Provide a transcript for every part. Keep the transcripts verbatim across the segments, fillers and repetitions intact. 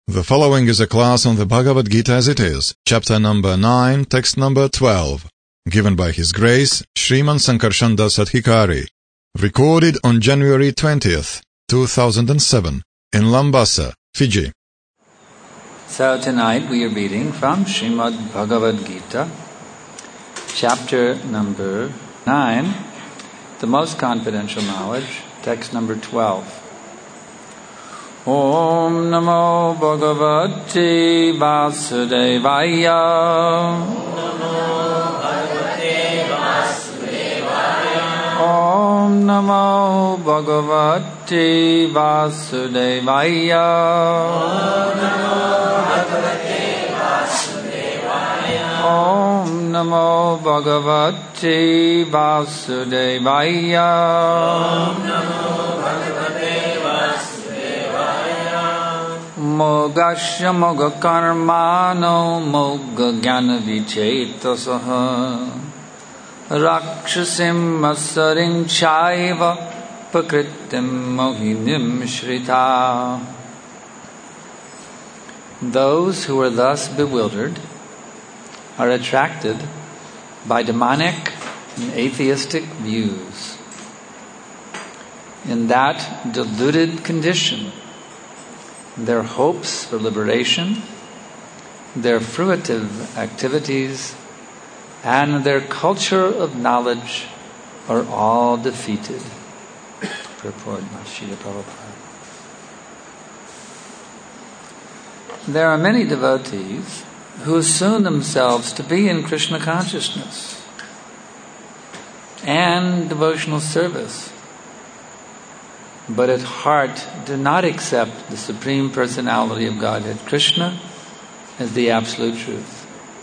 The following is a class on the Bhagavad Gita as it is, chapter number nine, text number twelve, given by His Grace Sriman Sankarshan Das Adhikari, recorded on January twentieth, two thousand seven, in Lambasa, Fiji. So tonight we are reading from Srimad Bhagavad Gita, chapter number nine, the most confidential knowledge, text number twelve. Om Namo Bhagavate Vasudevaya. Om Namo Bhagavate Vasudevaya. Om Namo Bhagavate Vasudevaya. Mogasya moga karmano moga jnana vicetasaha rakshasim asaring chaiva pakritim mohinim shrita. Those who are thus bewildered are attracted by demonic and atheistic views. In that deluded condition, their hopes for liberation, their fruitive activities, and their culture of knowledge are all defeated. Purport by Srila Prabhupada. There are many devotees who assume themselves to be in Krishna consciousness and devotional service, but at heart do not accept the Supreme Personality of Godhead, Krishna, as the absolute truth.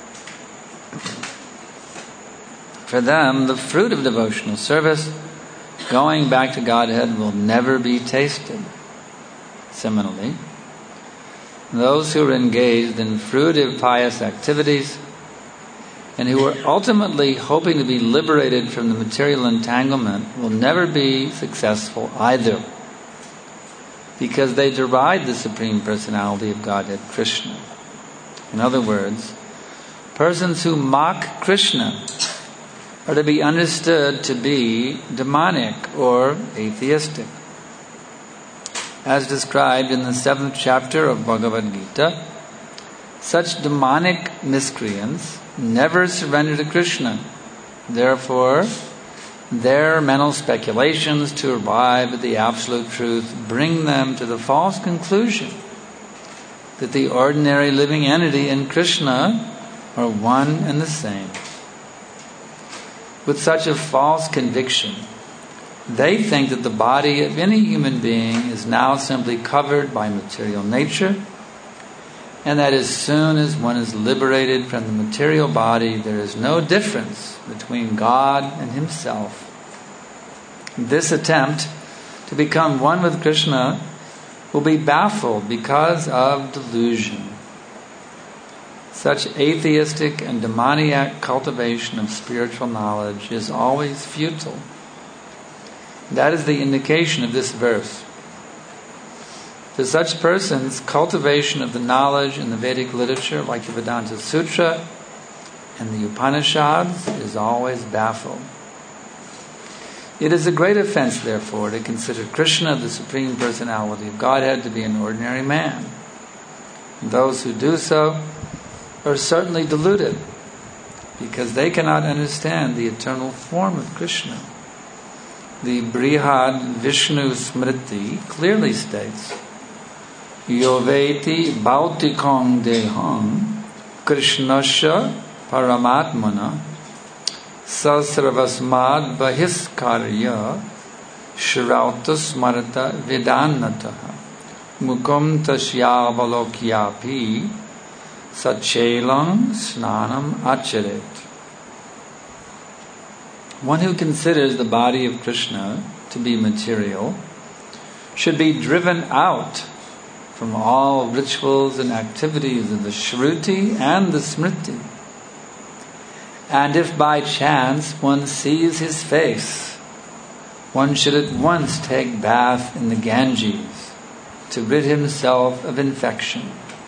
For them, the fruit of devotional service, going back to Godhead, will never be tasted. Similarly, those who are engaged in fruitive pious activities and who are ultimately hoping to be liberated from the material entanglement will never be successful either, because they deride the Supreme Personality of Godhead, Krishna. In other words, persons who mock Krishna are to be understood to be demonic or atheistic. As described in the seventh chapter of Bhagavad Gita, such demonic miscreants never surrender to Krishna. Therefore, their mental speculations to arrive at the absolute truth bring them to the false conclusion that the ordinary living entity and Krishna are one and the same. With such a false conviction, they think that the body of any human being is now simply covered by material nature, and that as soon as one is liberated from the material body, there is no difference between God and himself. This attempt to become one with Krishna will be baffled because of delusion. Such atheistic and demoniac cultivation of spiritual knowledge is always futile. That is the indication of this verse. To such persons, cultivation of the knowledge in the Vedic literature, like the Vedanta Sutra and the Upanishads, is always baffled. It is a great offense, therefore, to consider Krishna, the Supreme Personality of Godhead, to be an ordinary man. And those who do so are certainly deluded, because they cannot understand the eternal form of Krishna. The Brihad Vishnu Smriti clearly states, Yoveti Bhautikong Deham Krishnasya Paramatmana Sasravasmad Bahiskarya Shrauta Smarta Vedannataha Mukum Tasyavalokyapi Sachelang Snanam Acharet. One who considers the body of Krishna to be material should be driven out from all rituals and activities of the Shruti and the Smriti. And if by chance one sees his face, one should at once take bath in the Ganges to rid himself of infection.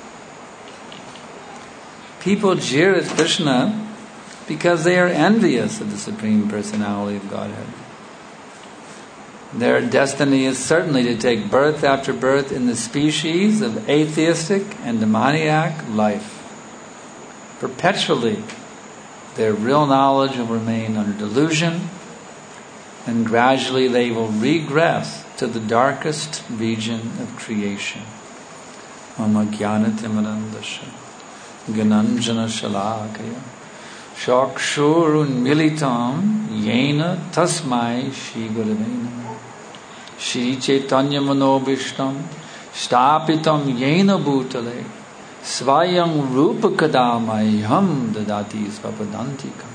People jeer at Krishna because they are envious of the Supreme Personality of Godhead. Their destiny is certainly to take birth after birth in the species of atheistic and demoniac life. Perpetually, their real knowledge will remain under delusion, and gradually they will regress to the darkest region of creation. Mama jnana timirandasya gananjana shalakaya shakshurun militam yena tasmai shri gurave namah Shri Chaitanya Manobhishtam Stapitam Yena Bhutale Svayam Rupa Kadamayam Dadati Svapadantikam.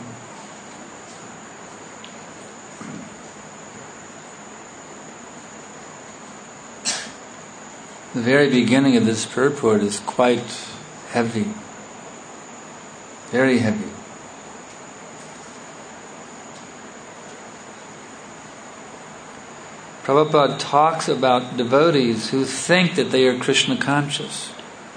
The very beginning of this purport is quite heavy, very heavy. Prabhupada talks about devotees who think that they are Krishna conscious,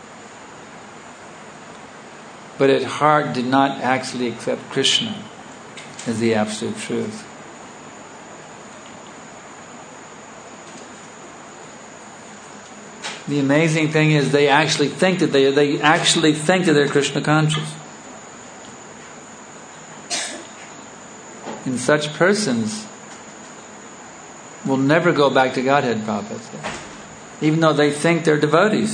but at heart did not actually accept Krishna as the absolute truth. The amazing thing is they actually think that they they actually think that they're Krishna conscious. And such persons will never go back to Godhead, Prabhupada said, even though they think they're devotees.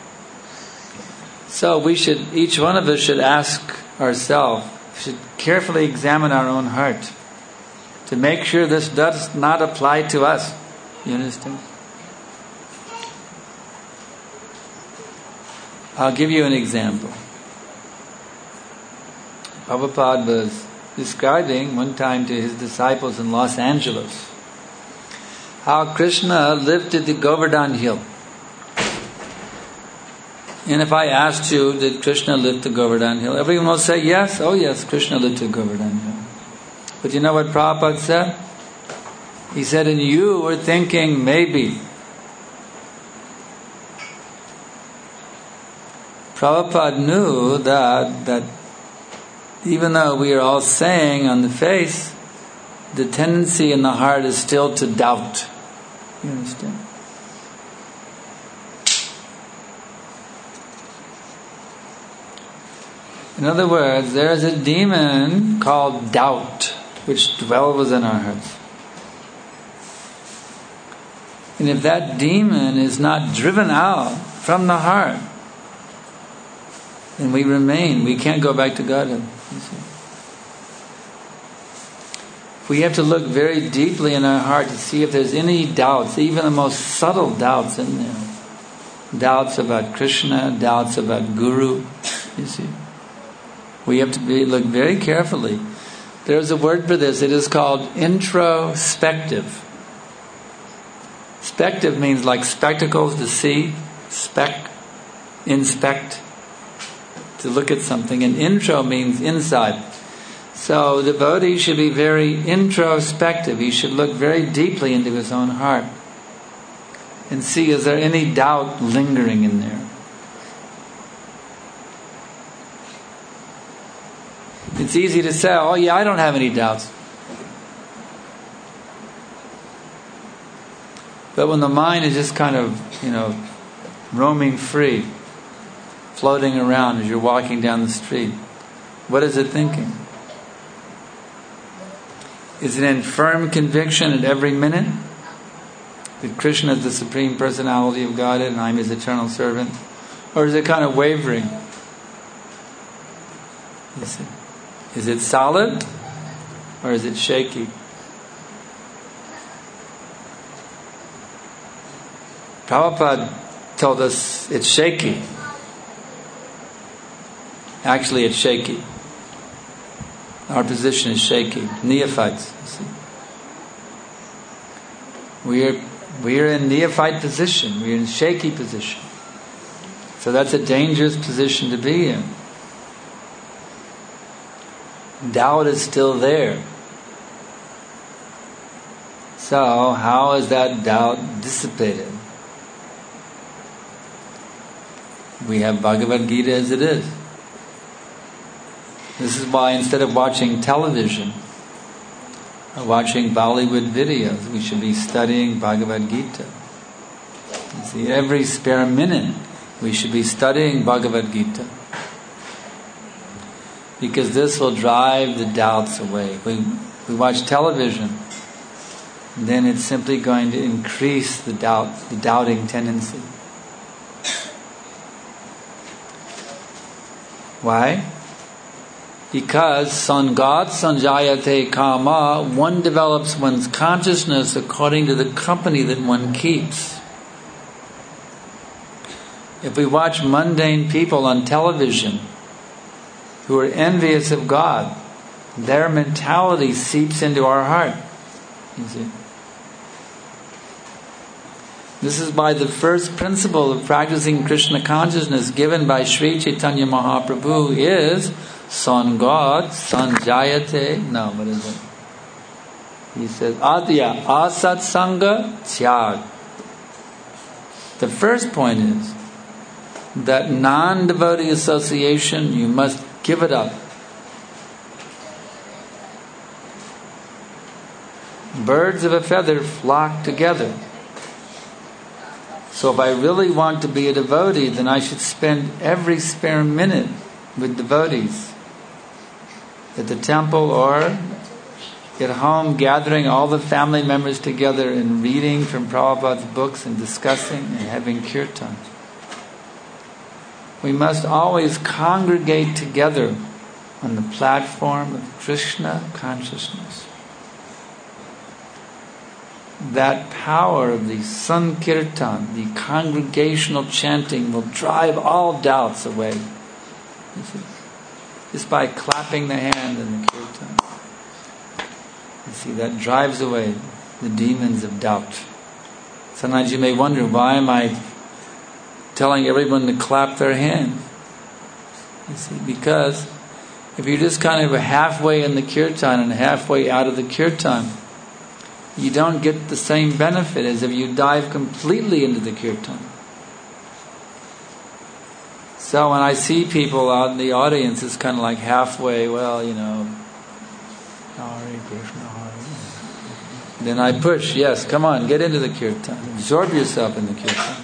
So we should, each one of us should ask ourselves, should carefully examine our own heart to make sure this does not apply to us. You understand? I'll give you an example. Prabhupada was describing one time to his disciples in Los Angeles how Krishna lifted the Govardhan hill. And if I asked you, did Krishna lift the Govardhan hill? Everyone will say yes. Oh yes, Krishna lifted the Govardhan hill. But you know what Prabhupada said? He said, and you were thinking maybe. Prabhupada knew that, that even though we are all saying on the face, the tendency in the heart is still to doubt. You understand? In other words, there is a demon called doubt which dwells within our hearts. And if that demon is not driven out from the heart, then we remain. We can't go back to Godhead. You see? We have to look very deeply in our heart to see if there's any doubts, even the most subtle doubts in there. Doubts about Krishna, doubts about Guru. You see, we have to be, look very carefully. There's a word for this. It is called introspective. Spective means like spectacles to see, spec, inspect, to look at something. And intro means inside. So the devotee should be very introspective. He should look very deeply into his own heart and see, is there any doubt lingering in there? It's easy to say, oh yeah, I don't have any doubts. But when the mind is just kind of, you know, roaming free, floating around as you're walking down the street, what is it thinking? Is it in firm conviction at every minute that Krishna is the Supreme Personality of Godhead and I'm His eternal servant? Or is it kind of wavering? Is it, is it solid or is it shaky? Prabhupada told us it's shaky. Actually, it's shaky. Our position is shaky. Neophytes. See? We are we are in neophyte position. We are in shaky position. So that's a dangerous position to be in. Doubt is still there. So how is that doubt dissipated? We have Bhagavad Gita as it is. This is why instead of watching television or watching Bollywood videos, we should be studying Bhagavad Gita. You see, every spare minute we should be studying Bhagavad Gita, because this will drive the doubts away. We we watch television, then it's simply going to increase the doubt, the doubting tendency. Why? Because sangat sanjayate kama, one develops one's consciousness according to the company that one keeps. If we watch mundane people on television who are envious of God, their mentality seeps into our heart. You see? This is why the first principle of practicing Krishna consciousnat given by Sri Chaitanya Mahaprabhu is sangat sanjayate. No, what is it? He says, adya asat sanga tyag. The first point is that non-devotee association, you must give it up. Birds of a feather flock together. So if I really want to be a devotee, then I should spend every spare minute with devotees. At the temple or at home, gathering all the family members together and reading from Prabhupada's books and discussing and having kirtan. We must always congregate together on the platform of Krishna consciousness. That power of the Sankirtan, the congregational chanting, will drive all doubts away. You see? Just by clapping the hand in the kirtan. You see, that drives away the demons of doubt. Sometimes you may wonder, why am I telling everyone to clap their hands? You see, because if you're just kind of halfway in the kirtan and halfway out of the kirtan, you don't get the same benefit as if you dive completely into the kirtan. So when I see people out in the audience, it's kind of like halfway, well, you know, Hare Krishna, Hare. Then I push, yes, come on, get into the kirtan. Absorb yourself in the kirtan.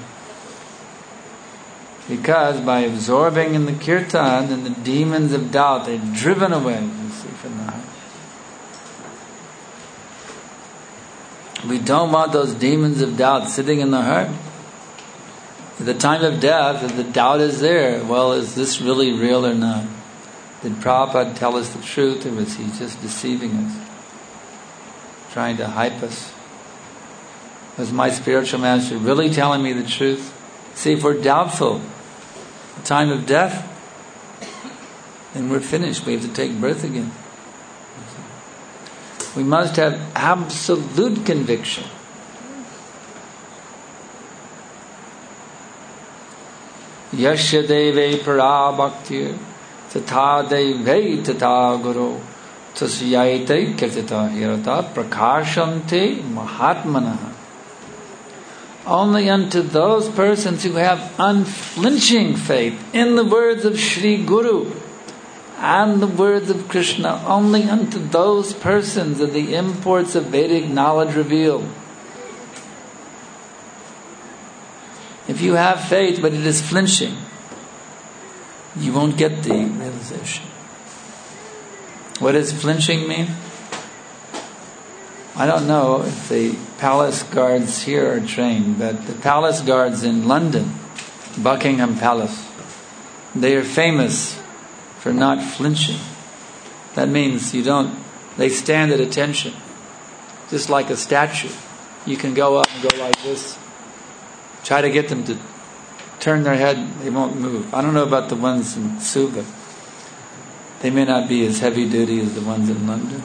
Because by absorbing in the kirtan, then the demons of doubt, they're driven away, you see, from the heart. We don't want those demons of doubt sitting in the heart. At the time of death, if the doubt is there, well, is this really real or not? Did Prabhupada tell us the truth, or was he just deceiving us? Trying to hype us? Was my spiritual master really telling me the truth? See, if we're doubtful at the time of death, then we're finished. We have to take birth again. We must have absolute conviction. Yasya deve para bhaktir tatha deve tatha guru tasyayate kirtita hirata prakashante mahatmanaha. Only unto those persons who have unflinching faith in the words of Sri Guru and the words of Krishna, only unto those persons are the imports of Vedic knowledge revealed. If you have faith but it is flinching, you won't get the realization. What does flinching mean? I don't know if the palace guards here are trained, but the palace guards in London, Buckingham Palace, they are famous for not flinching. That means you don't, they stand at attention, just like a statue. You can go up and go like this. Try to get them to turn their head, they won't move. I don't know about the ones in Suva. They may not be as heavy duty as the ones in London.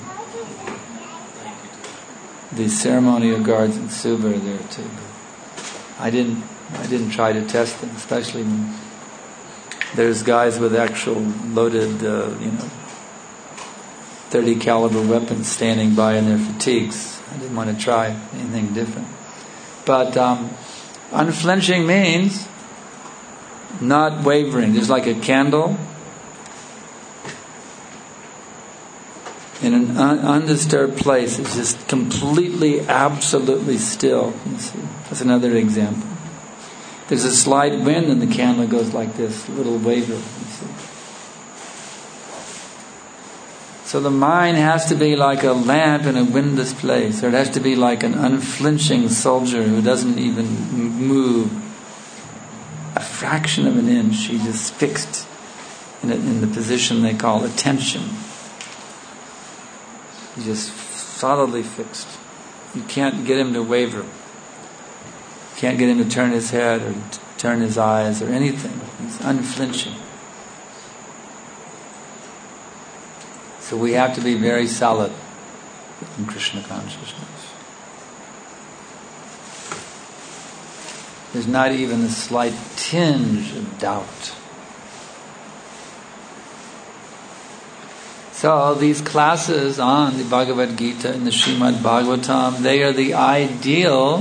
The ceremonial guards in Suva are there too. I didn't I didn't try to test them, especially when there's guys with actual loaded, uh, you know, thirty caliber weapons standing by in their fatigues. I didn't want to try anything different. But um, unflinching means not wavering. There's like a candle. in an un- undisturbed place. It's just completely, absolutely still. You see? That's another example. There's a slight wind and the candle goes like this, a little waver. You see? So the mind has to be like a lamp in a windless place, or it has to be like an unflinching soldier who doesn't even move a fraction of an inch. He's just fixed in, a, in the position they call attention. He's just solidly fixed. You can't get him to waver. You can't get him to turn his head or t- turn his eyes or anything. He's unflinching. So we have to be very solid in Krishna consciousness. There's not even a slight tinge of doubt. So these classes on the Bhagavad Gita and the Srimad Bhagavatam, they are the ideal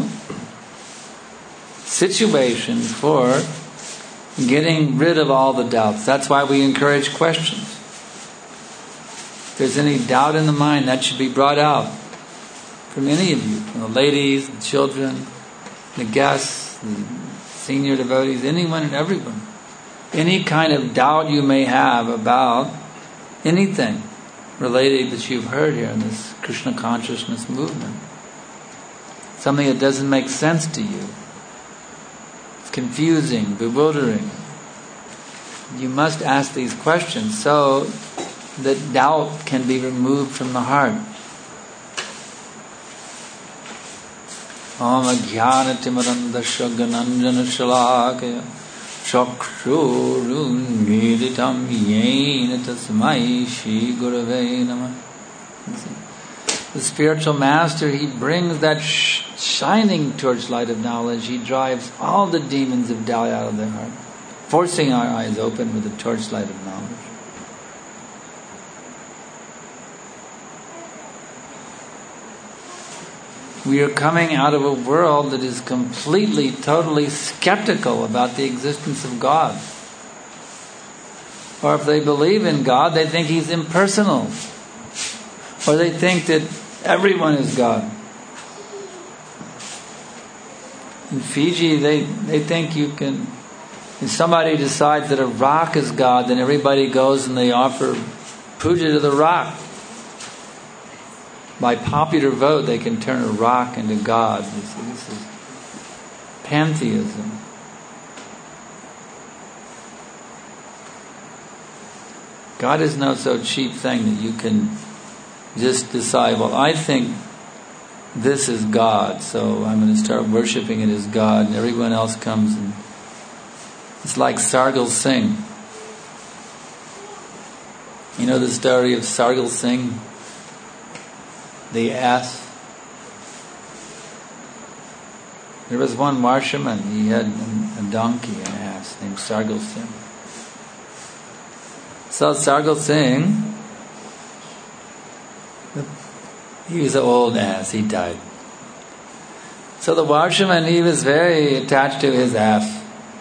situation for getting rid of all the doubts. That's why we encourage questions. If there's any doubt in the mind, that should be brought out from any of you, from the ladies, the children, the guests, the senior devotees, anyone and everyone. Any kind of doubt you may have about anything related that you've heard here in this Krishna consciousness movement. Something that doesn't make sense to you. It's confusing, bewildering. You must ask these questions so that doubt can be removed from the heart. Om Ajnana Timarandasya Gananjana Shalakaya Chakshurun Meditam Yena Tasmai Shri Gurave Namah. The spiritual master, he brings that sh- shining torchlight of knowledge. He drives all the demons of doubt out of their heart, forcing our eyes open with the torchlight of knowledge. We are coming out of a world that is completely, totally skeptical about the existence of God. Or if they believe in God, they think He's impersonal. Or they think that everyone is God. In Fiji, they, they think you can... If somebody decides that a rock is God, then everybody goes and they offer puja to the rock. By popular vote, they can turn a rock into God. This, this is pantheism. God is no so cheap thing that you can just decide, well, I think this is God, so I'm going to start worshipping it as God, and everyone else comes and... It's like Sargal Singh. You know the story of Sargal Singh? The ass. There was one Marshaman, he had a donkey, an ass, named Sargal Singh. So Sargal Singh, he was an old ass, he died. So the Marshaman, he was very attached to his ass.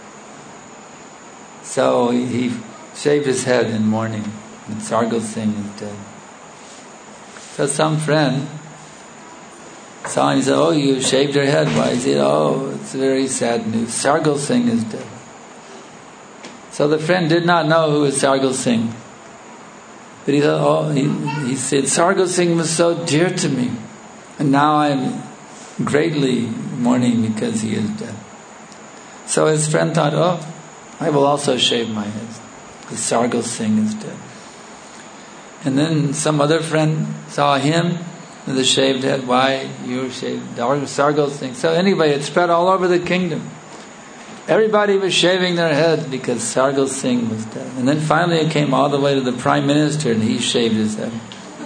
So he shaved his head in mourning, and Sargal Singh is dead. So some friend saw him and said, oh, you shaved your head. Why? He said, oh, it's very sad news. Sargal Singh is dead. So the friend did not know who was Sargal Singh. But he thought, oh, he, he said, Sargal Singh was so dear to me. And now I'm greatly mourning because he is dead. So his friend thought, oh, I will also shave my head because Sargal Singh is dead. And then some other friend saw him with a shaved head. Why? You shaved Sargal Singh. So anyway, it spread all over the kingdom. Everybody was shaving their head because Sargal Singh was dead. And then finally it came all the way to the Prime Minister and he shaved his head.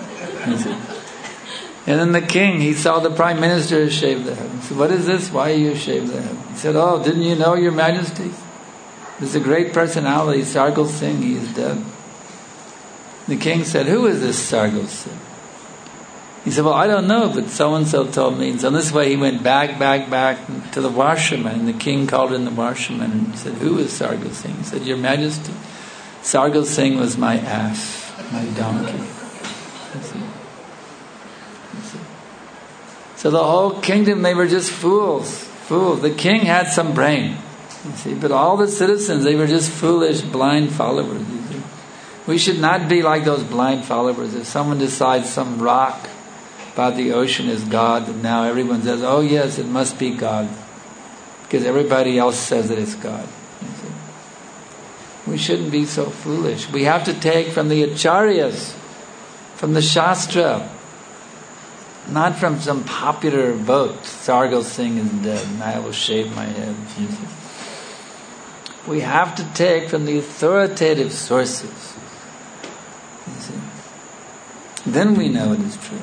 And then the king, he saw the Prime Minister shave the head. He said, what is this? Why you shave the head? He said, oh, didn't you know, Your Majesty? There's a great personality, Sargal Singh, he is dead. The king said, who is this Sargal Singh? He said, well, I don't know, but so-and-so told me. And so this way he went back, back, back to the Warshaman. And the king called in the Warshaman and said, who is Sargal Singh? He said, Your Majesty, Sargal Singh was my ass, my donkey. You see? You see? So the whole kingdom, they were just fools. Fools. The king had some brain. You see? But all the citizens, they were just foolish, blind followers. You see? We should not be like those blind followers. If someone decides some rock about the ocean is God, and now everyone says, oh yes, it must be God. Because everybody else says that it's God. You see? We shouldn't be so foolish. We have to take from the acharyas, from the Shastra, not from some popular vote. Sargal Singh is dead, and I will shave my head. You see? We have to take from the authoritative sources. You see? Then we know it is true.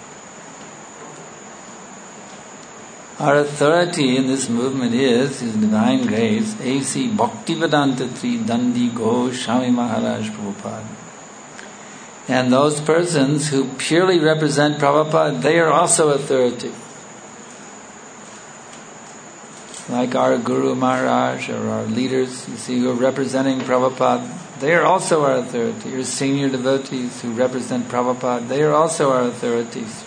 Our authority in this movement is His Divine Grace, A C Bhaktivedanta Tri Dandi Ghosh Swami Maharaj Prabhupada. And those persons who purely represent Prabhupada, they are also authority. Like our Guru Maharaj or our leaders, you see, who are representing Prabhupada, they are also our authority. Your senior devotees who represent Prabhupada, they are also our authorities.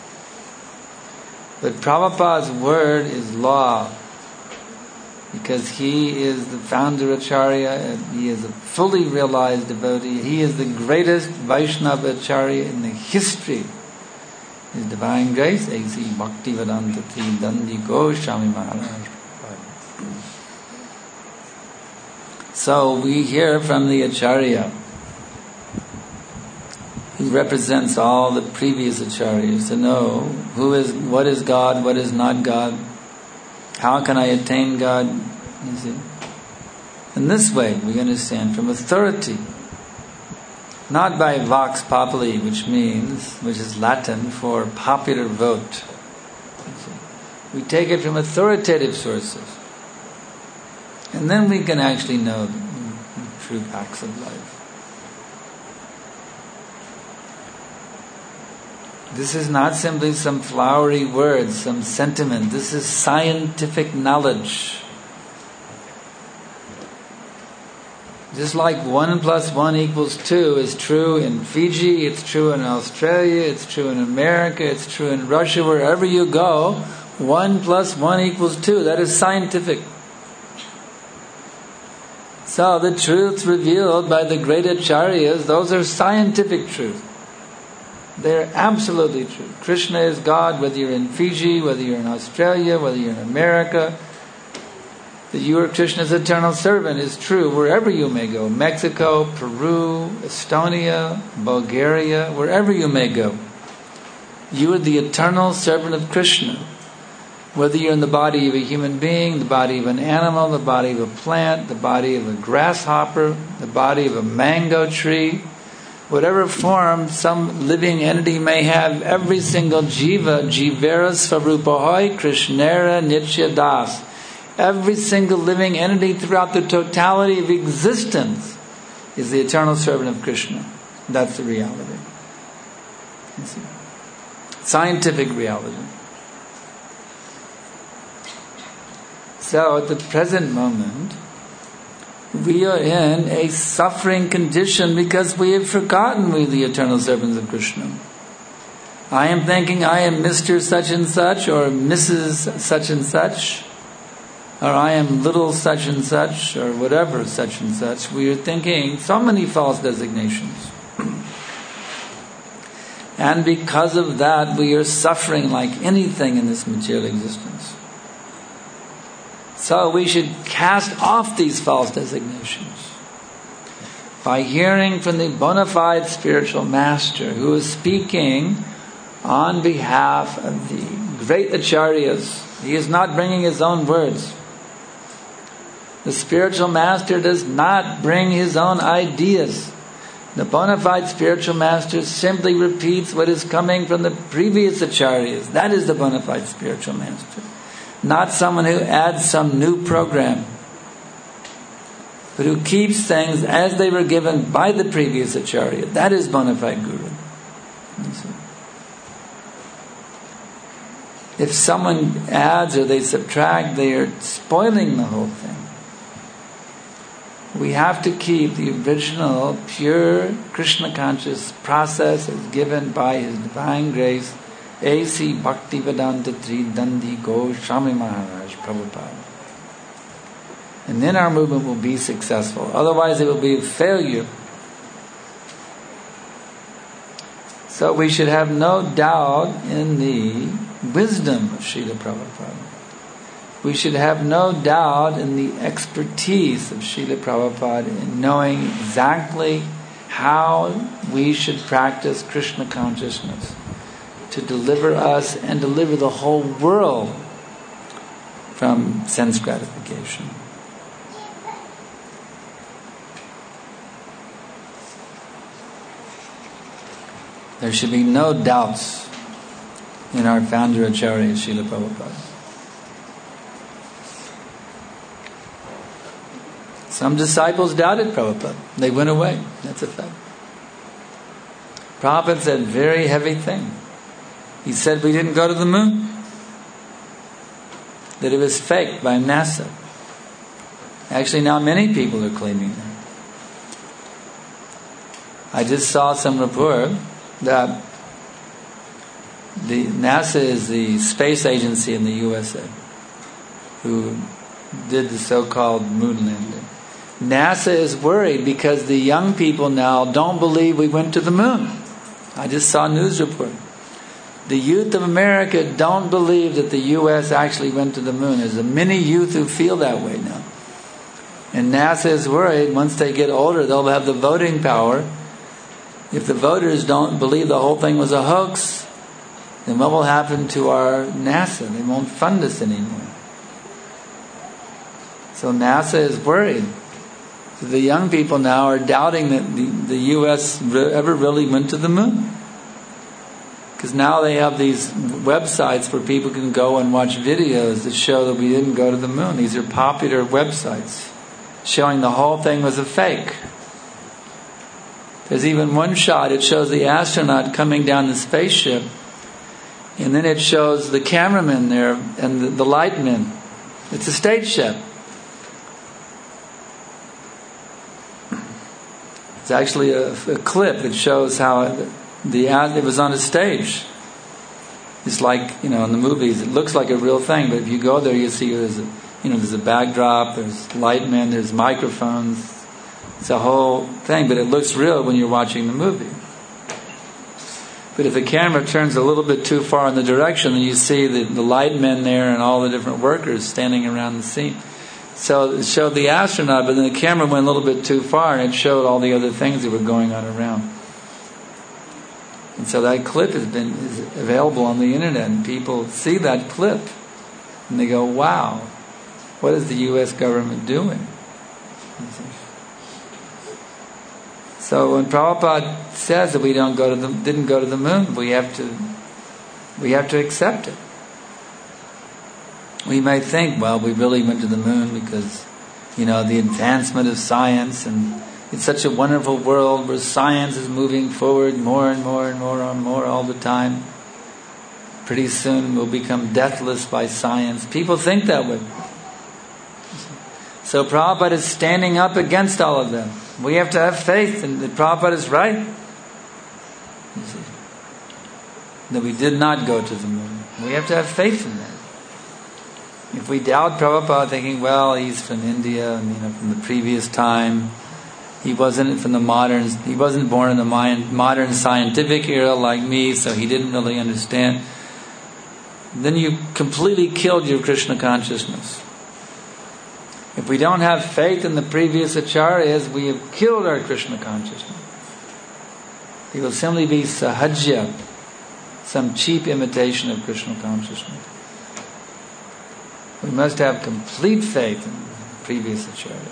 But Prabhupada's word is law, because he is the founder Acharya, and he is a fully realized devotee. He is the greatest Vaishnava Acharya in the history. His Divine Grace, A C Bhaktivedanta Tri Dandi Goswami Maharaj. So we hear from the Acharya, who represents all the previous acharyas, to know who is, what is God, what is not God, how can I attain God, you see. In this way, we understand from authority, not by vox populi, which means, which is Latin for popular vote. We take it from authoritative sources, and then we can actually know the, the true facts of life. This is not simply some flowery words, some sentiment. This is scientific knowledge. Just like one plus one equals two is true in Fiji, it's true in Australia, it's true in America, it's true in Russia, wherever you go, one plus one equals two. That is scientific. So the truths revealed by the great acharyas, those are scientific truths. They're absolutely true. Krishna is God, whether you're in Fiji, whether you're in Australia, whether you're in America. That you are Krishna's eternal servant is true wherever you may go. Mexico, Peru, Estonia, Bulgaria, wherever you may go. You are the eternal servant of Krishna. Whether you're in the body of a human being, the body of an animal, the body of a plant, the body of a grasshopper, the body of a mango tree, whatever form some living entity may have, every single jiva, jivera svarupahoy krishnera nitya das. Every single living entity throughout the totality of existence is the eternal servant of Krishna. That's the reality. You see? Scientific reality. So at the present moment, we are in a suffering condition because we have forgotten we the eternal servants of Krishna. I am thinking I am Mister such and such, or Missus such and such, or I am little such and such, or whatever such and such. We are thinking so many false designations. And because of that, we are suffering like anything in this material existence. So we should cast off these false designations by hearing from the bona fide spiritual master who is speaking on behalf of the great acharyas. He is not bringing his own words. The spiritual master does not bring his own ideas. The bona fide spiritual master simply repeats what is coming from the previous acharyas. That is the bona fide spiritual master. Not someone who adds some new program, but who keeps things as they were given by the previous acharya. That is bona fide guru. If someone adds or they subtract, they are spoiling the whole thing. We have to keep the original, pure, Krishna-conscious process as given by His Divine Grace, A C Bhaktivedanta Tridandi Goswami Maharaj Prabhupada. And then our movement will be successful. Otherwise it will be a failure. So we should have no doubt in the wisdom of Srila Prabhupada. We should have no doubt in the expertise of Srila Prabhupada in knowing exactly how we should practice Krishna consciousness to deliver us and deliver the whole world from sense gratification. There should be no doubts in our founder Acharya, Srila Prabhupada. Some disciples doubted Prabhupada. They went away. That's a fact. Prabhupada said a very heavy thing. He said we didn't go to the moon. That it was faked by NASA. Actually, now many people are claiming that. I just saw some report that the NASA is the space agency in the U S A who did the so-called moon landing. NASA is worried because the young people now don't believe we went to the moon. I just saw a news report. The youth of America don't believe that the U S actually went to the moon. There's many youth who feel that way now. And NASA is worried once they get older they'll have the voting power. If the voters don't believe the whole thing was a hoax, then what will happen to our NASA? They won't fund us anymore. So NASA is worried. So the young people now are doubting that the, the U S ever really went to the moon. Because now they have these websites where people can go and watch videos that show that we didn't go to the moon. These are popular websites showing the whole thing was a fake. There's even one shot, it shows the astronaut coming down the spaceship, and then it shows the cameraman there and the, the lightmen. It's a stage shot. It's actually a, a clip that shows how it, the it was on a stage. It's like, you know, in the movies, it looks like a real thing, but if you go there, you see there's a, you know, there's a backdrop, there's lightmen, there's microphones. It's a whole thing, but it looks real when you're watching the movie. But if the camera turns a little bit too far in the direction, then you see the, the lightmen there and all the different workers standing around the scene. So it showed the astronaut, but then the camera went a little bit too far and it showed all the other things that were going on around. And so that clip has been is available on the internet, and people see that clip and they go, wow, what is the U S government doing? So when Prabhupada says that we don't go to the, didn't go to the moon, we have to we have to accept it. We may think, well, we really went to the moon because, you know, the advancement of science, and it's such a wonderful world where science is moving forward more and more and more and more all the time. Pretty soon we'll become deathless by science. People think that way. So Prabhupada is standing up against all of them. We have to have faith in that Prabhupada is right. You see, that we did not go to the moon. We have to have faith in that. If we doubt Prabhupada, thinking, well, he's from India, and, you know, from the previous time, he wasn't from the modern, he wasn't born in the modern scientific era like me, so he didn't really understand. Then you completely killed your Krishna consciousness. If we don't have faith in the previous acharyas, we have killed our Krishna consciousness. It will simply be sahajya, some cheap imitation of Krishna consciousness. We must have complete faith in the previous acharya.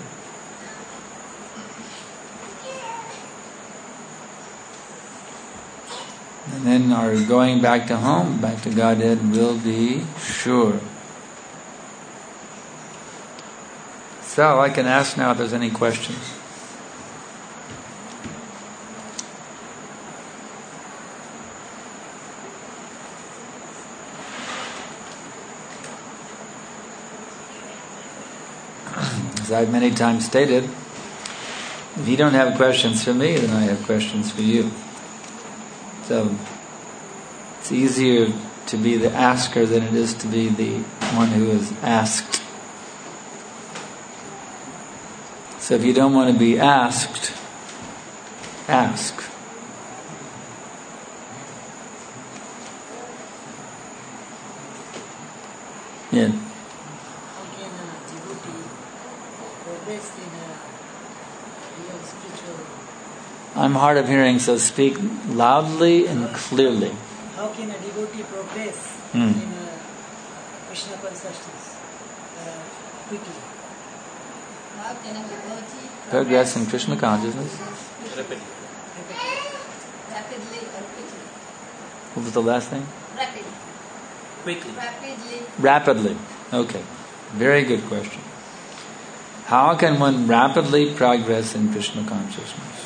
And then our going back to home, back to Godhead, will be sure. So I can ask now if there's any questions. As I've many times stated, If you don't have questions for me, then I have questions for you. So it's easier to be the asker than it is to be the one who is asked. So if you don't want to be asked, ask. Yeah. How can a devotee progress in a real spiritual? I'm hard of hearing, so speak loudly and clearly. How can a devotee progress Hmm. in a Krishna consciousness uh, quickly? How can a devotee Progress in Krishna consciousness. rapidly or quickly? What was the last thing? Rapidly. Quickly. Rapidly. Rapidly. Okay. Very good question. How can one rapidly progress in Krishna consciousness?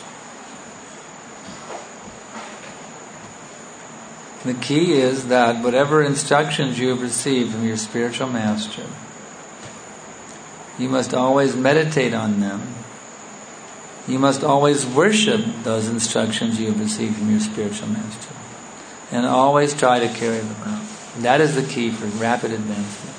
The key is that whatever instructions you have received from your spiritual master, you must always meditate on them. You must always worship those instructions you have received from your spiritual master, and always try to carry them out. That is the key for rapid advancement.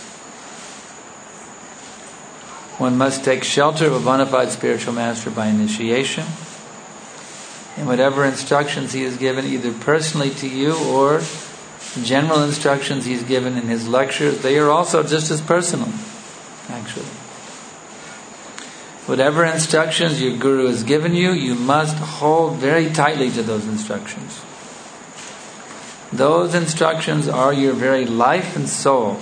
One must take shelter of a bona fide spiritual master by initiation, and whatever instructions he has given, either personally to you or general instructions he's given in his lectures, they are also just as personal, actually. Whatever instructions your guru has given you, you must hold very tightly to those instructions. Those instructions are your very life and soul.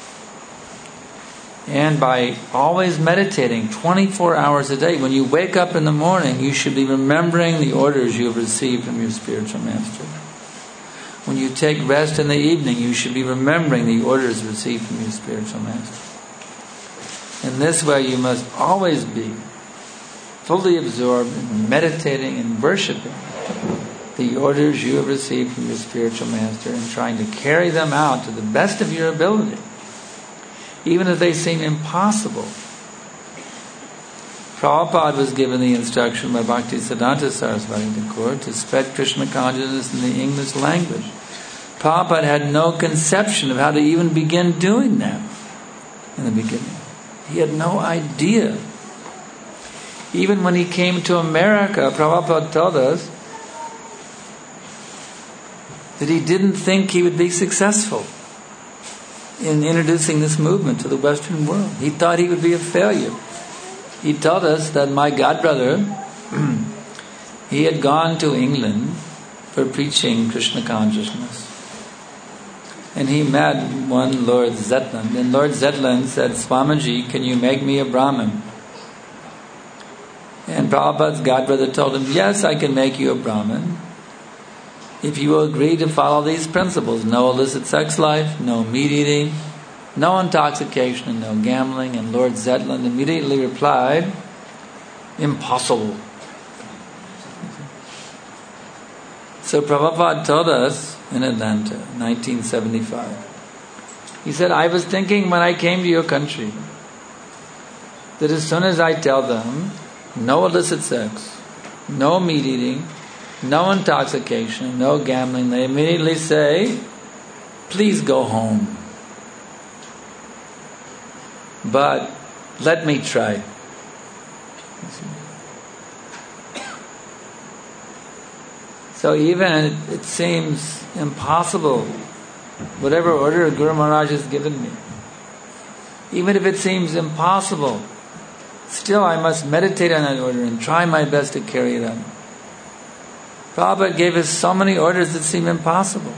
And by always meditating twenty-four hours a day, when you wake up in the morning, you should be remembering the orders you have received from your spiritual master. When you take rest in the evening, you should be remembering the orders received from your spiritual master. In this way, you must always be fully absorbed in meditating and worshiping the orders you have received from your spiritual master and trying to carry them out to the best of your ability, even if they seem impossible. Prabhupada was given the instruction by Bhaktisiddhanta Saraswati Thakur to spread Krishna consciousness in the English language. Prabhupada had no conception of how to even begin doing that in the beginning. He had no idea. Even when he came to America, Prabhupada told us that he didn't think he would be successful in introducing this movement to the Western world. He thought he would be a failure. He told us that my godbrother, he had gone to England for preaching Krishna consciousness. And he met one Lord Zetland. And Lord Zetland said, "Swamiji, can you make me a Brahmin?" And Prabhupada's godbrother told him, "Yes, I can make you a Brahmin, if you will agree to follow these principles: no illicit sex life, no meat eating, no intoxication, and no gambling." And Lord Zetland immediately replied, "Impossible." So Prabhupada told us in Atlanta, nineteen seventy-five, he said, "I was thinking when I came to your country that as soon as I tell them no illicit sex, no meat eating, no intoxication, no gambling, they immediately say, 'Please go home.' But let me try." So even it, it seems impossible, whatever order Guru Maharaj has given me, even if it seems impossible, still I must meditate on that order and try my best to carry it out. Prabhupada gave us so many orders that seem impossible.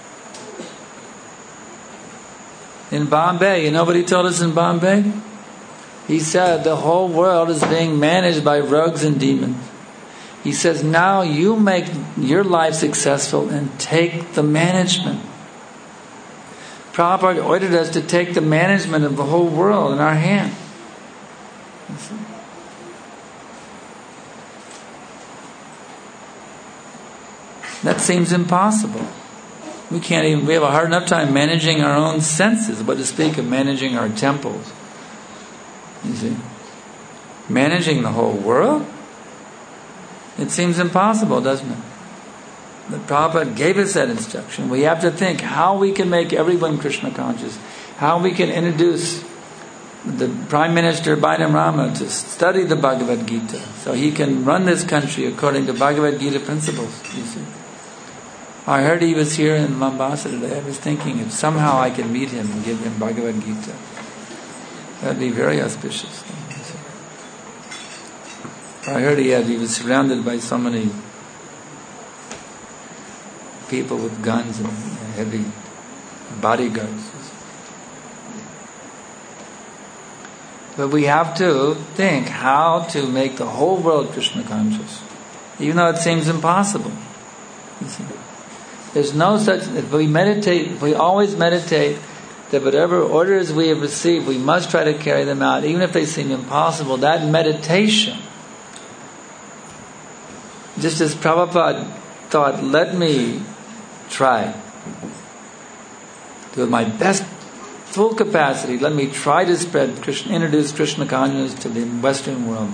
In Bombay, you know what he told us in Bombay? He said the whole world is being managed by rogues and demons. He says, now you make your life successful and take the management. Prabhupada ordered us to take the management of the whole world in our hand. That seems impossible. We can't even, we have a hard enough time managing our own senses, what to speak of managing our temples. You see? Managing the whole world? It seems impossible, doesn't it? But Prabhupada gave us that instruction. We have to think how we can make everyone Krishna conscious, how we can introduce the Prime Minister Bairam Rama to study the Bhagavad Gita so he can run this country according to Bhagavad Gita principles, you see. I heard he was here in Mombasa today. I was thinking if somehow I could meet him and give him Bhagavad Gita, that would be very auspicious. I heard he had, he was surrounded by so many people with guns and heavy bodyguards. But we have to think how to make the whole world Krishna conscious, even though it seems impossible. You see? There's no such, if we meditate, if we always meditate that whatever orders we have received, we must try to carry them out, even if they seem impossible, that meditation, just as Prabhupada thought, let me try, with my best full capacity, let me try to spread Krishna, introduce Krishna consciousness to the Western world.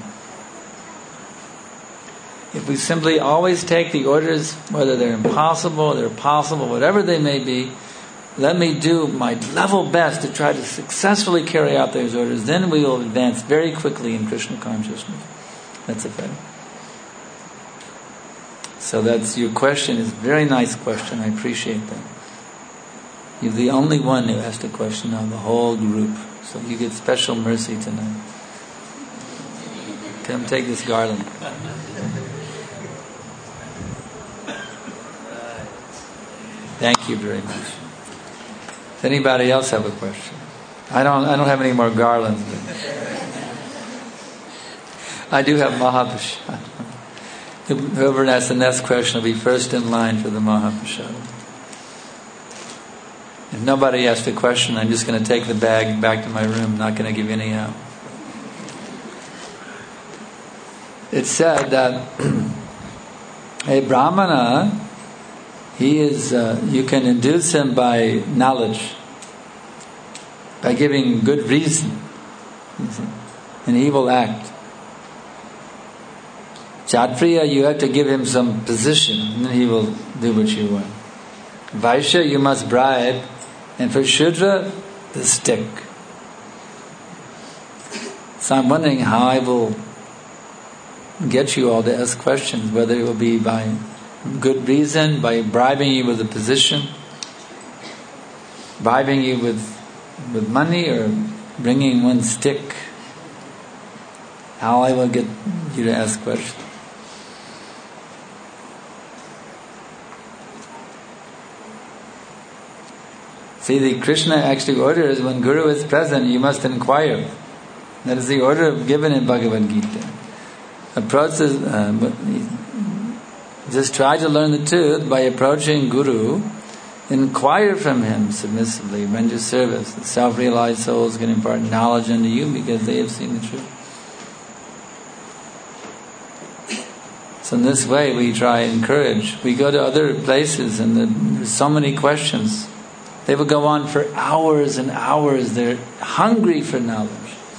If we simply always take the orders, whether they're impossible, they're possible, whatever they may be, let me do my level best to try to successfully carry out those orders, then we will advance very quickly in Krishna consciousness. That's a fact. So that's, your question is a very nice question. I appreciate that. You're the only one who asked a question of the whole group. So you get special mercy tonight. Come take this garland. Thank you very much. Does anybody else have a question? I don't I don't have any more garlands, but I do have Mahaprasad. Whoever asks the next question will be first in line for the Mahaprasad. If nobody asks a question, I'm just going to take the bag back to my room. I'm not going to give any out. It's said that a Brahmana, he is, uh, you can induce him by knowledge, by giving good reason, and he will act. Kshatriya, you have to give him some position, and then he will do what you want. Vaishya, you must bribe, and for Shudra, the stick. So I'm wondering how I will get you all to ask questions, whether it will be by good reason, by bribing you with a position, bribing you with with money, or bringing one stick. How I will get you to ask questions. See, the Krishna actually orders, when Guru is present, you must inquire. That is the order given in Bhagavad Gita. Approaches, uh, just try to learn the truth by approaching Guru, inquire from him submissively, render service. The self-realized souls can impart knowledge unto you because they have seen the truth. So in this way we try and encourage. We go to other places and there's so many questions. They will go on for hours and hours. They're hungry for knowledge.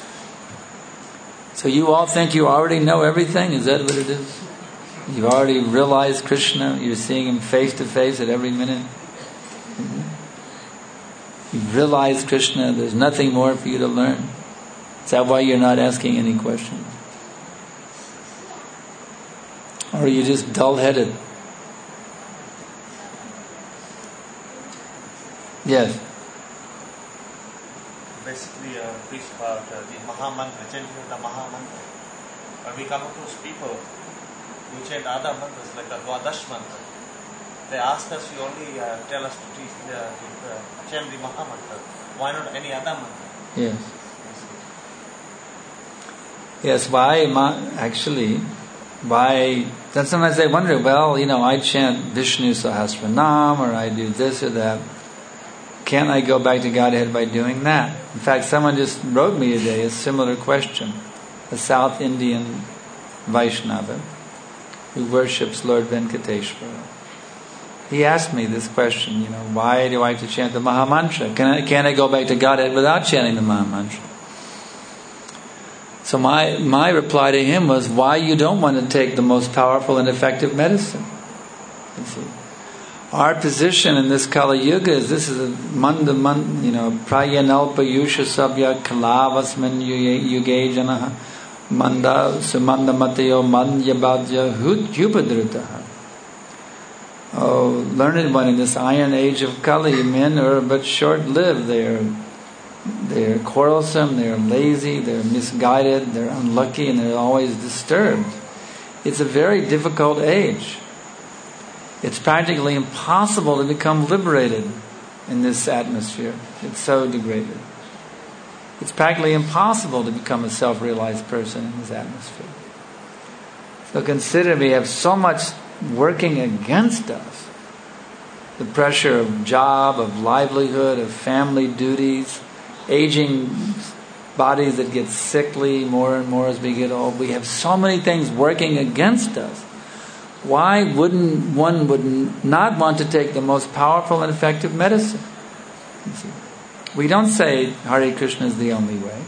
So you all think you already know everything? Is that what it is? You've already realized Krishna. You're seeing Him face to face at every minute. Mm-hmm. You've realized Krishna. There's nothing more for you to learn. Is that why you're not asking any questions? Or are you just dull-headed? Yes. Basically, uh, preach about uh, the Mahamantra, chanting the Mahamantra. But we come across people who chant other mantras like the Dwadash mantra. They ask us, you only uh, tell us to teach the, to uh, chant the Mahamantra. Why not any other mantra? Yes. Yes, why, ma- actually, why, then sometimes they wonder, well, you know, I chant Vishnu Sahasranam, or I do this or that. Can't I go back to Godhead by doing that? In fact, someone just wrote me today a similar question. A South Indian Vaishnava who worships Lord Venkateshwara. He asked me this question, you know, why do I have to chant the Mahamantra? Can I, can I go back to Godhead without chanting the Mahamantra? So my, my reply to him was, why you don't want to take the most powerful and effective medicine? You see. Our position in this Kali Yuga is this is a manda, man, you know, prayanalpa yusha sabya kalavasman yuge janaha manda sumanda matayo manyabadya hupadritaha. Oh, learned one, in this iron age of Kali, men are but short-lived. They are, they are quarrelsome, they are lazy, they are misguided, they are unlucky, and they are always disturbed. It's a very difficult age. It's practically impossible to become liberated in this atmosphere. It's so degraded. It's practically impossible to become a self-realized person in this atmosphere. So consider, we have so much working against us. The pressure of job, of livelihood, of family duties, aging bodies that get sickly more and more as we get old. We have so many things working against us. Why wouldn't one would not want to take the most powerful and effective medicine? We don't say Hare Krishna is the only way.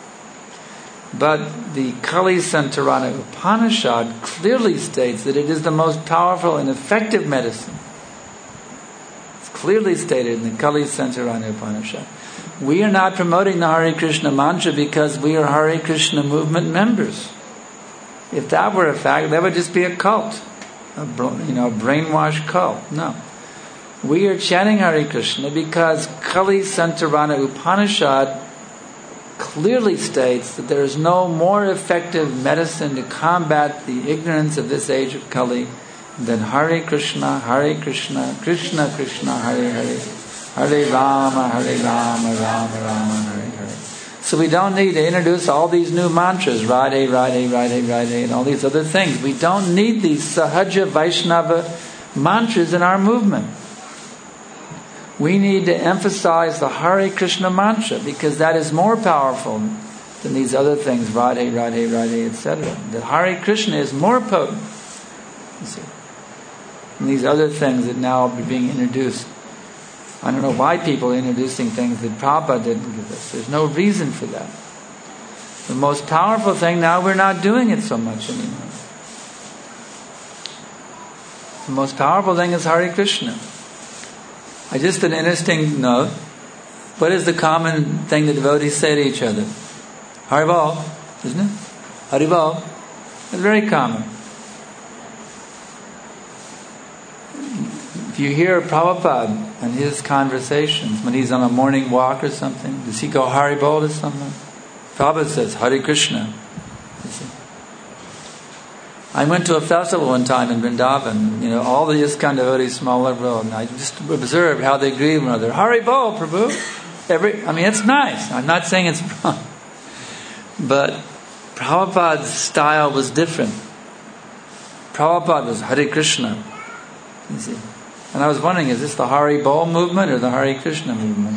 But the Kali Santarana Upanishad clearly states that it is the most powerful and effective medicine. It's clearly stated in the Kali Santarana Upanishad. We are not promoting the Hare Krishna mantra because we are Hare Krishna movement members. If that were a fact, that would just be a cult. A, you know, a brainwashed cult. No. We are chanting Hare Krishna because Kali Santarana Upanishad clearly states that there is no more effective medicine to combat the ignorance of this age of Kali than Hare Krishna, Hare Krishna, Krishna Krishna, Hare Hare, Hare Rama, Hare Rama, Rama Rama, Hare Hare. So we don't need to introduce all these new mantras, Radhe, Radhe, Radhe, Radhe, and all these other things. We don't need these Sahaja Vaishnava mantras in our movement. We need to emphasize the Hare Krishna mantra because that is more powerful than these other things, Radhe, Radhe, Radhe, et cetera. The Hare Krishna is more potent, you see, than these other things that now are being introduced. I don't know why people are introducing things that Prabhupada didn't give us. There's no reason for that. The most powerful thing, now we're not doing it so much anymore. The most powerful thing is Hare Krishna. I just an interesting note. What is the common thing that devotees say to each other? Haribol, isn't it? Haribol. It's very common. If you hear Prabhupada and his conversations, when he's on a morning walk or something, does he go Haribol to someone? Prabhupada says Hare Krishna. You see? I went to a festival one time in Vrindavan. You know, all the ISKCON devotees from all over the world, and I just observed how they greet one another. Haribol, Prabhu. Every, I mean, it's nice. I'm not saying it's wrong, but Prabhupada's style was different. Prabhupada was Hare Krishna. You see. And I was wondering, is this the Haribol movement or the Hare Krishna movement?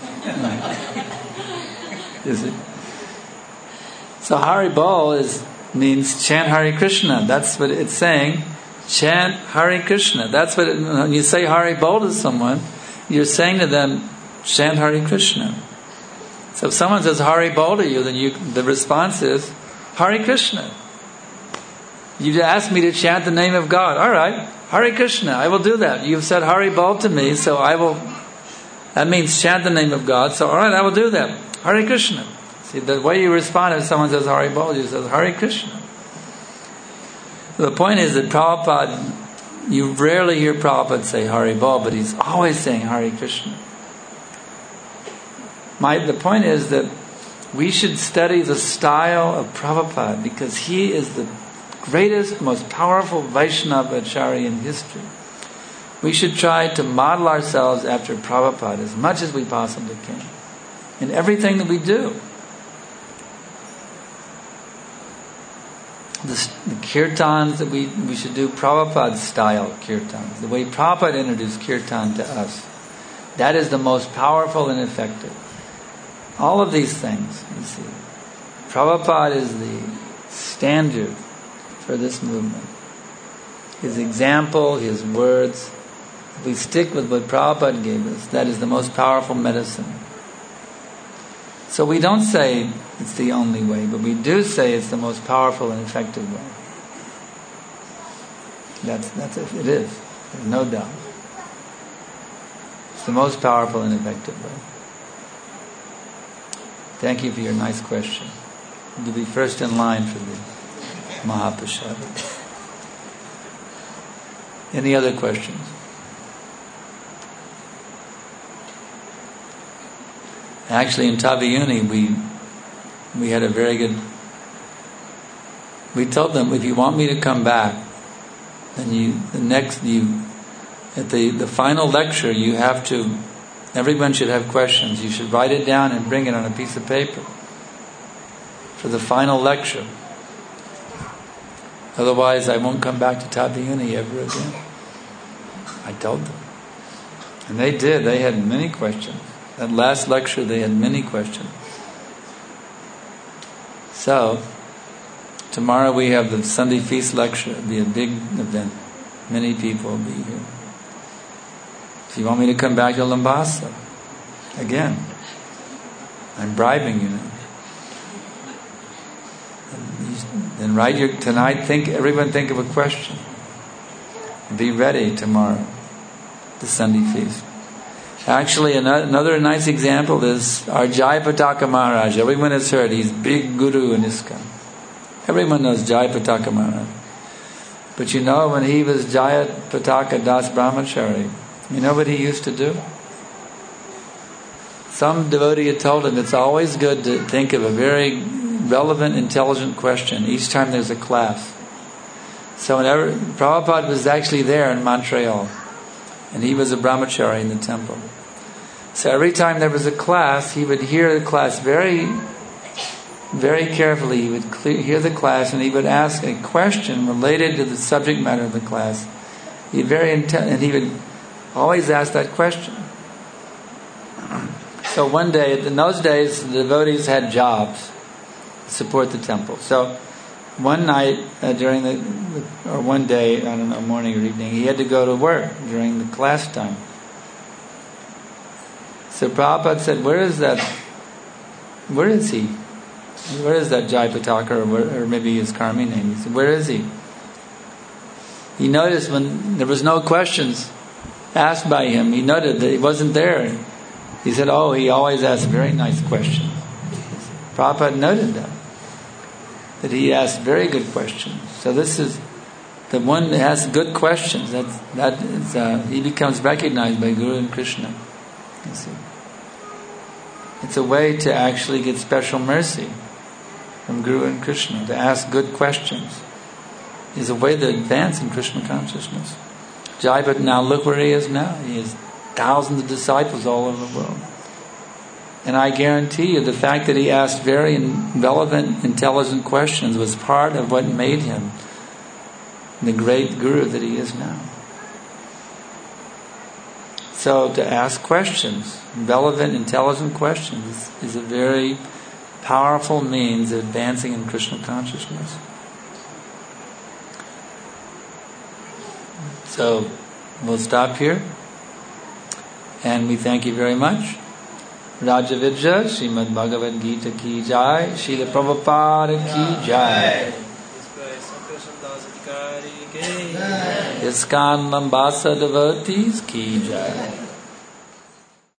Is it? So Haribol is means chant Hare Krishna. That's what it's saying. Chant Hare Krishna. That's what it, when you say Haribol to someone, you're saying to them, chant Hare Krishna. So if someone says Haribol to you, then you the response is Hare Krishna. You asked me to chant the name of God. All right. Hare Krishna, I will do that. You've said Haribol to me, so I will, that means chant the name of God, so alright, I will do that. Hare Krishna. See, the way you respond if someone says Haribol, you say Hare Krishna. The point is that Prabhupada, you rarely hear Prabhupada say Haribol, but he's always saying Hare Krishna. My, the point is that we should study the style of Prabhupada because he is the greatest, most powerful Vaishnava Acharya in history. We should try to model ourselves after Prabhupada as much as we possibly can in everything that we do. The, the kirtans that we, we should do Prabhupada style kirtans, the way Prabhupada introduced kirtan to us. That is the most powerful and effective. All of these things, you see. Prabhupada is the standard for this movement. His example, his words. If we stick with what Prabhupada gave us, that is the most powerful medicine. So we don't say it's the only way, but we do say it's the most powerful and effective way. That's that's it. It is. There's no doubt. It's the most powerful and effective way. Thank you for your nice question. You'll be first in line for the Mahaprasad. Any other questions? Actually, in Tavayuni, we we had a very good. We told them, if you want me to come back, then you the next you at the the final lecture you have to. Everyone should have questions. You should write it down and bring it on a piece of paper for the final lecture. Otherwise, I won't come back to Tavayuni ever again. I told them, and they did. They had many questions. That last lecture, they had many questions. So, tomorrow we have the Sunday Feast lecture. It'll be a big event. Many people will be here. If you want me to come back to Lambasa, again, I'm bribing you now. Then write your, tonight, think, everyone think of a question. Be ready tomorrow, the Sunday Feast. Actually, another nice example is our Jayapataka Maharaj. Everyone has heard, he's big guru in ISKCON. Everyone knows Jayapataka Maharaj. But you know, when he was Jayapataka Das Brahmachari, you know what he used to do? Some devotee had told him it's always good to think of a very relevant, intelligent question each time there's a class. So whenever Prabhupada was actually there in Montreal, and he was a brahmachari in the temple. So every time there was a class, he would hear the class very, very carefully. He would clear, hear the class, and he would ask a question related to the subject matter of the class. He very intent, and he would always ask that question. So one day, in those days, the devotees had jobs to support the temple. So one night uh, during the, or one day, I don't know, morning or evening, he had to go to work during the class time. So Prabhupada said, where is that, where is he? Where is that Jayapataka, or, where, or maybe his Karmi name? He said, where is he? He noticed when there was no questions asked by him, he noted that he wasn't there. He said, oh, he always asks very nice questions. Prabhupada noted that. That he asked very good questions. So this is the one that has good questions. That's, that is, uh, he becomes recognized by Guru and Krishna. You see, it's a way to actually get special mercy from Guru and Krishna. To ask good questions is a way to advance in Krishna consciousness. Jai, but now look where he is now. He has thousands of disciples all over the world. And I guarantee you, the fact that he asked very relevant, intelligent questions was part of what made him the great guru that he is now. So to ask questions, relevant, intelligent questions, is a very powerful means of advancing in Krishna consciousness. So we'll stop here. And we thank you very much. Raja Vidya, Srimad Bhagavad Gita ki jai, Srila Prabhupada ki jai. ISKCON Lambasa devotees ki jai.